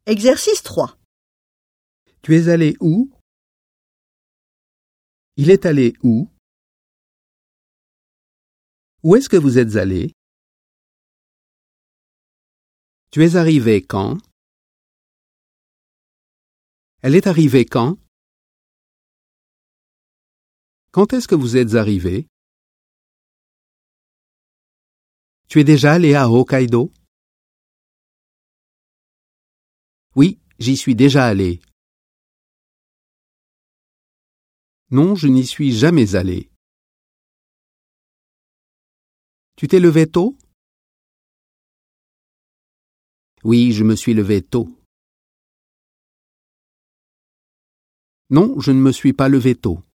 Exercice 3. Tu es allé où? Il est allé où? Où est-ce que vous êtes allé? Tu es arrivé quand? Elle est arrivée quand? Quand est-ce que vous êtes arrivé? Tu es déjà allé à Hokkaido? Oui, j'y suis déjà allé. Non, je n'y suis jamais allé. Tu t'es levé tôt? Oui, je me suis levé tôt. Non, je ne me suis pas levé tôt.